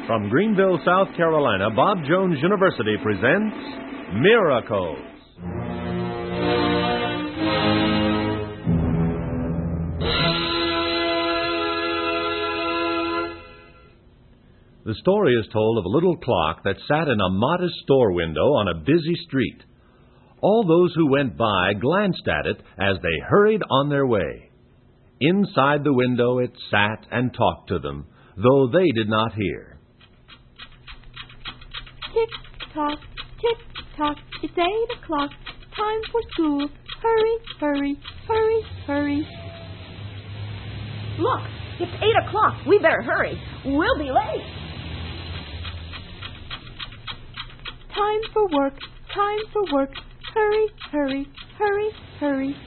From Greenville, South Carolina, Bob Jones University presents Miracles. The story is told of a little clock that sat in a modest store window on a busy street. All those who went by glanced at it as they hurried on their way. Inside the window it sat and talked to them, though they did not hear. Tick-tock, tick-tock, it's 8 o'clock, time for school. Hurry, hurry, hurry, hurry. Look, it's 8 o'clock. We better hurry. We'll be late. Time for work, time for work. Hurry, hurry, hurry, hurry.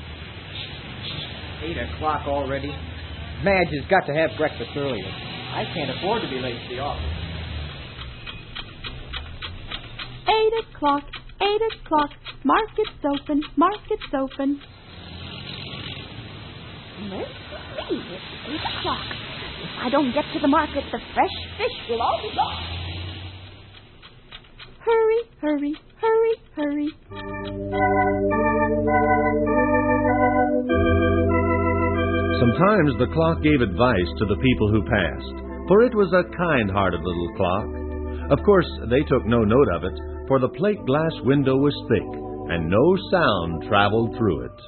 8 o'clock already? Madge has got to have breakfast earlier. I can't afford to be late to the office. 8 o'clock, 8 o'clock. Market's open, market's open. Mercy me, it's 8 o'clock. If I don't get to the market, the fresh fish will all be gone. Hurry, hurry, hurry, hurry. Sometimes the clock gave advice to the people who passed, for it was a kind-hearted little clock. Of course, they took no note of it, for the plate glass window was thick, and no sound traveled through it.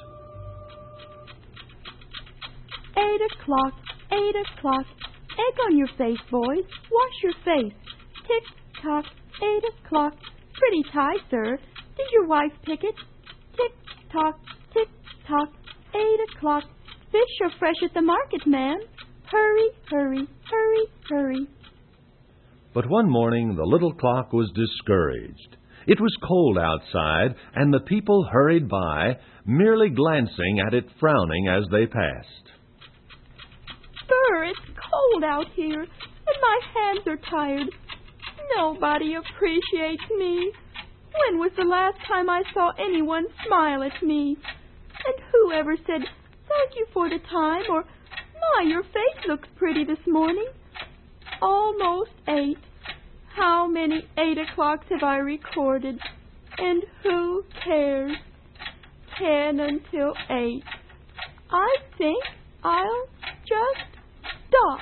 8 o'clock, 8 o'clock. Egg on your face, boys. Wash your face. Tick-tock, 8 o'clock. Pretty tie, sir. Did your wife pick it? Tick-tock, tick-tock, 8 o'clock. Fish are fresh at the market, ma'am. Hurry, hurry, hurry, hurry. But one morning the little clock was discouraged. It was cold outside, and the people hurried by, merely glancing at it, frowning as they passed. Sir, it's cold out here, and my hands are tired. Nobody appreciates me. When was the last time I saw anyone smile at me? And who ever said, "Thank you for the time," or, "My, your face looks pretty this morning"? Almost 8. How many 8 o'clocks have I recorded? And who cares? 10 until 8. I think I'll just stop.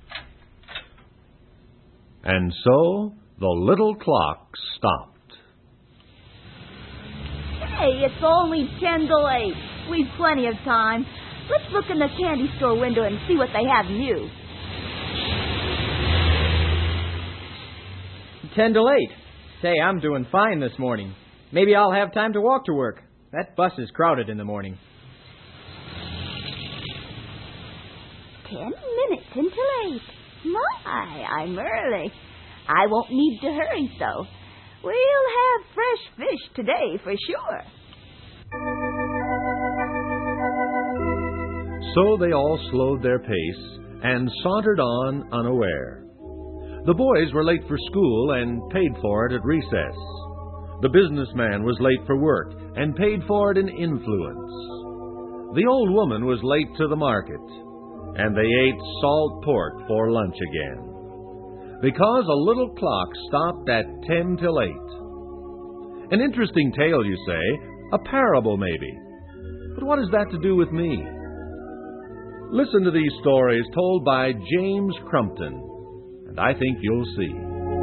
And so the little clock stopped. Hey, it's only 10 to 8. We've plenty of time. Let's look in the candy store window and see what they have new. 10 to 8. Say, I'm doing fine this morning. Maybe I'll have time to walk to work. That bus is crowded in the morning. 10 minutes until 8. My, I'm early. I won't need to hurry, so we'll have fresh fish today for sure. So they all slowed their pace and sauntered on unaware. The boys were late for school and paid for it at recess. The businessman was late for work and paid for it in influence. The old woman was late to the market, and they ate salt pork for lunch again. Because a little clock stopped at 10 till 8. An interesting tale, you say, a parable maybe. But what has that to do with me? Listen to these stories told by James Crumpton, and I think you'll see.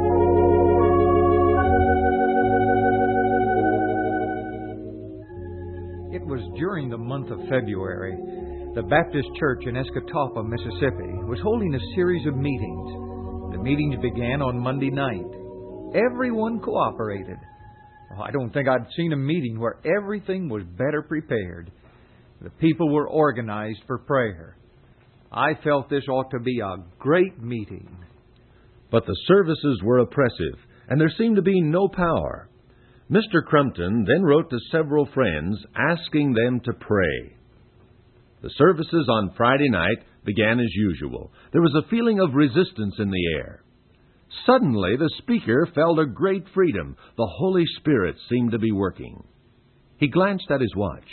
It was during the month of February. The Baptist Church in Escatawpa, Mississippi, was holding a series of meetings. The meetings began on Monday night. Everyone cooperated. I don't think I'd seen a meeting where everything was better prepared. The people were organized for prayer. I felt this ought to be a great meeting. But the services were oppressive, and there seemed to be no power. Mr. Crumpton then wrote to several friends asking them to pray. The services on Friday night began as usual. There was a feeling of resistance in the air. Suddenly, the speaker felt a great freedom. The Holy Spirit seemed to be working. He glanced at his watch.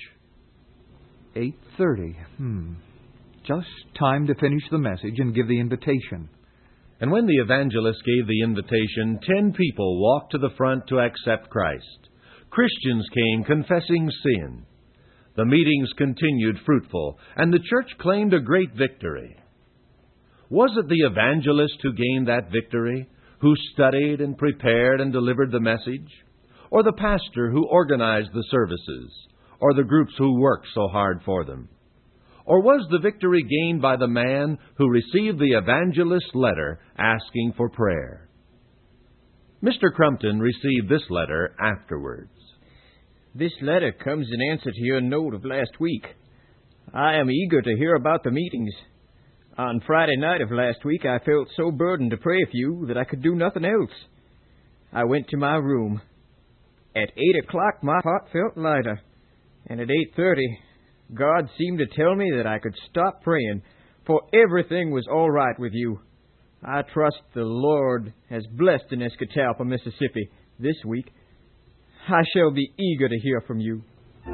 8:30. Just time to finish the message and give the invitation. And when the evangelist gave the invitation, 10 people walked to the front to accept Christ. Christians came confessing sin. The meetings continued fruitful, and the church claimed a great victory. Was it the evangelist who gained that victory, who studied and prepared and delivered the message? Or the pastor who organized the services? Or the groups who worked so hard for them? Or was the victory gained by the man who received the evangelist's letter asking for prayer? Mr. Crumpton received this letter afterwards. This letter comes in answer to your note of last week. I am eager to hear about the meetings. On Friday night of last week, I felt so burdened to pray for you that I could do nothing else. I went to my room. At 8 o'clock, my heart felt lighter, and at 8:30, God seemed to tell me that I could stop praying, for everything was all right with you. I trust the Lord has blessed in Escatawpa, Mississippi, this week. I shall be eager to hear from you.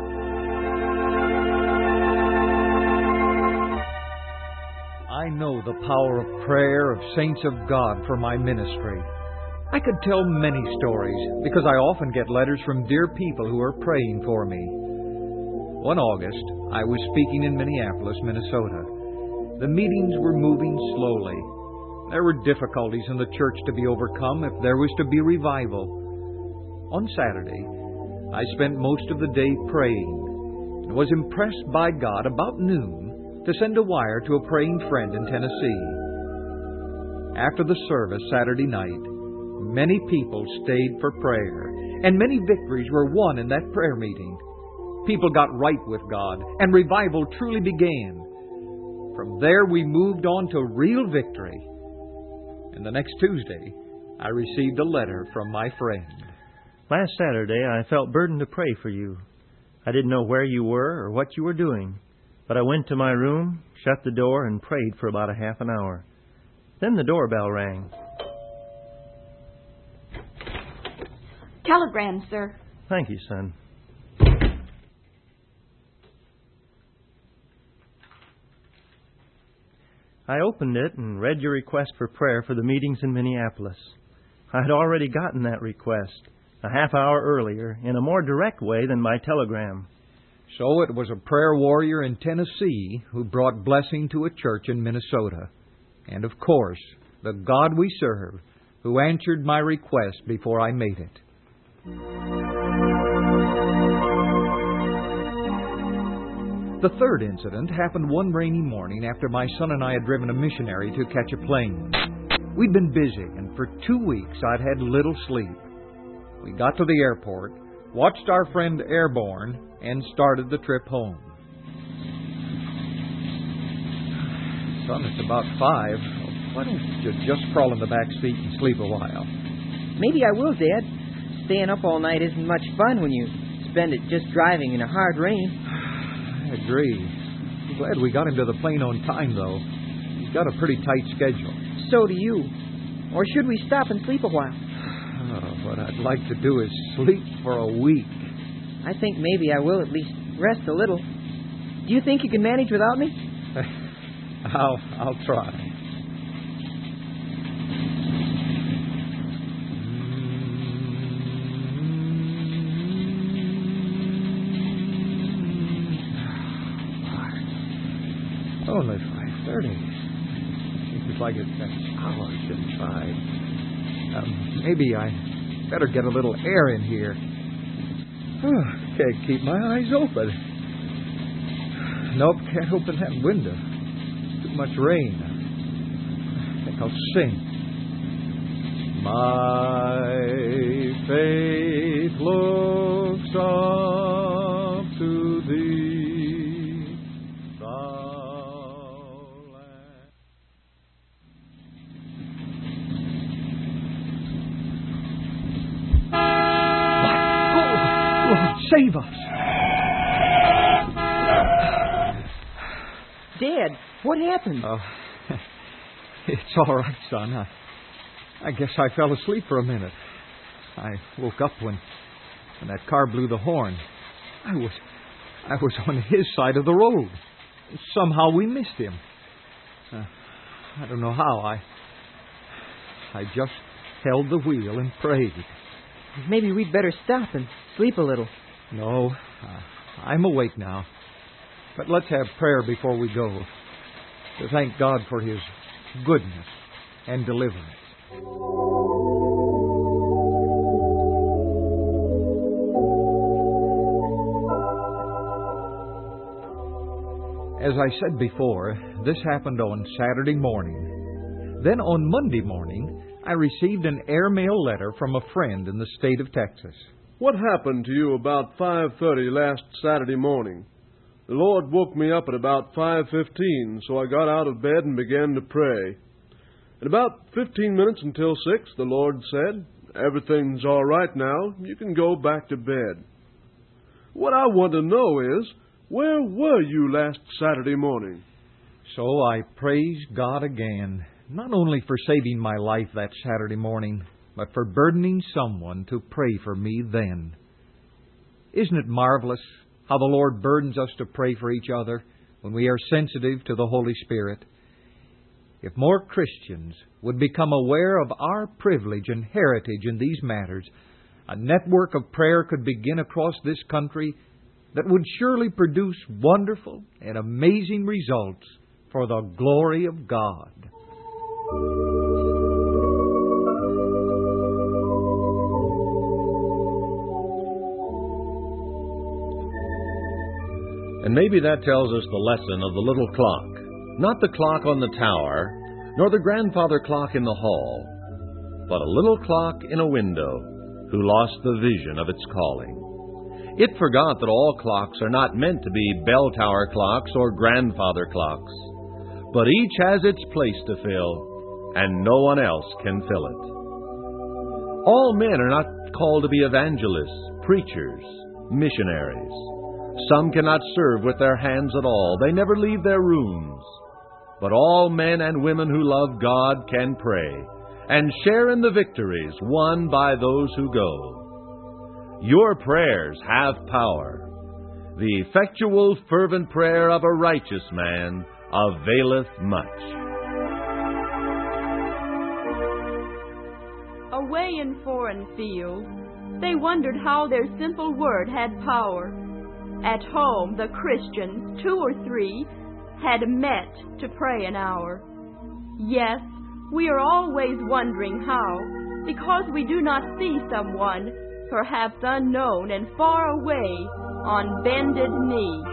I know the power of prayer of saints of God for my ministry. I could tell many stories because I often get letters from dear people who are praying for me. One August, I was speaking in Minneapolis, Minnesota. The meetings were moving slowly. There were difficulties in the church to be overcome if there was to be revival. On Saturday, I spent most of the day praying and was impressed by God about noon to send a wire to a praying friend in Tennessee. After the service Saturday night, many people stayed for prayer, and many victories were won in that prayer meeting. People got right with God, and revival truly began. From there, we moved on to real victory. And the next Tuesday, I received a letter from my friend. Last Saturday, I felt burdened to pray for you. I didn't know where you were or what you were doing, but I went to my room, shut the door, and prayed for about a half an hour. Then the doorbell rang. Telegram, sir. Thank you, son. I opened it and read your request for prayer for the meetings in Minneapolis. I had already gotten that request a half hour earlier in a more direct way than my telegram. So it was a prayer warrior in Tennessee who brought blessing to a church in Minnesota. And of course, the God we serve, who answered my request before I made it. The third incident happened one rainy morning after my son and I had driven a missionary to catch a plane. We'd been busy, and for 2 weeks I'd had little sleep. We got to the airport, watched our friend airborne, and started the trip home. Son, it's about 5. Why don't you just crawl in the back seat and sleep a while? Maybe I will, Dad. Staying up all night isn't much fun when you spend it just driving in a hard rain. I agree. I'm glad we got him to the plane on time, though. He's got a pretty tight schedule. So do you. Or should we stop and sleep a while? What I'd like to do is sleep for a week. I think maybe I will at least rest a little. Do you think you can manage without me? I'll try. Only 5:30. Seems like it's an hour since 5. Maybe I better get a little air in here. Can't keep my eyes open. Nope, can't open that window. Too much rain. I think I'll sing. My faith looks up to thee, save us. Dad, what happened? Oh, it's all right, son. I guess I fell asleep for a minute. I woke up when that car blew the horn. I was on his side of the road. Somehow we missed him. I don't know how. I just held the wheel and prayed. Maybe we'd better stop and sleep a little. No, I'm awake now. But let's have prayer before we go, to thank God for His goodness and deliverance. As I said before, this happened on Saturday morning. Then on Monday morning, I received an airmail letter from a friend in the state of Texas. What happened to you about 5:30 last Saturday morning? The Lord woke me up at about 5:15, so I got out of bed and began to pray. In about 15 minutes until 6, the Lord said, "Everything's all right now. You can go back to bed." What I want to know is, where were you last Saturday morning? So I praised God again, not only for saving my life that Saturday morning, but for burdening someone to pray for me then. Isn't it marvelous how the Lord burdens us to pray for each other when we are sensitive to the Holy Spirit? If more Christians would become aware of our privilege and heritage in these matters, a network of prayer could begin across this country that would surely produce wonderful and amazing results for the glory of God. And maybe that tells us the lesson of the little clock. Not the clock on the tower, nor the grandfather clock in the hall, but a little clock in a window who lost the vision of its calling. It forgot that all clocks are not meant to be bell tower clocks or grandfather clocks, but each has its place to fill, and no one else can fill it. All men are not called to be evangelists, preachers, missionaries. Some cannot serve with their hands at all. They never leave their rooms. But all men and women who love God can pray and share in the victories won by those who go. Your prayers have power. The effectual, fervent prayer of a righteous man availeth much. Away in foreign fields, they wondered how their simple word had power. At home, the Christians, 2 or 3, had met to pray an hour. Yes, we are always wondering how, because we do not see someone, perhaps unknown and far away, on bended knee.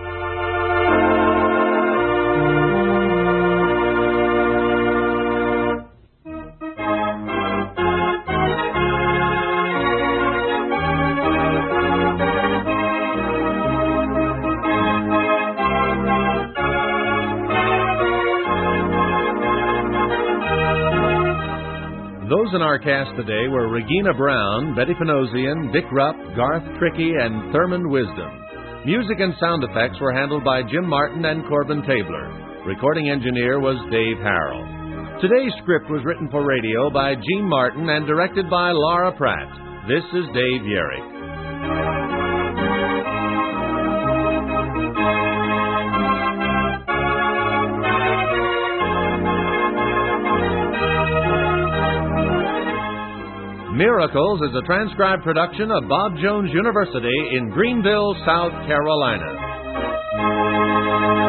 Those in our cast today were Regina Brown, Betty Panosian, Dick Rupp, Garth Trickey, and Thurmond Wisdom. Music and sound effects were handled by Jim Martin and Corbin Tabler. Recording engineer was Dave Harrell. Today's script was written for radio by Gene Martin and directed by Laura Pratt. This is Dave Yerrick. Miracles is a transcribed production of Bob Jones University in Greenville, South Carolina.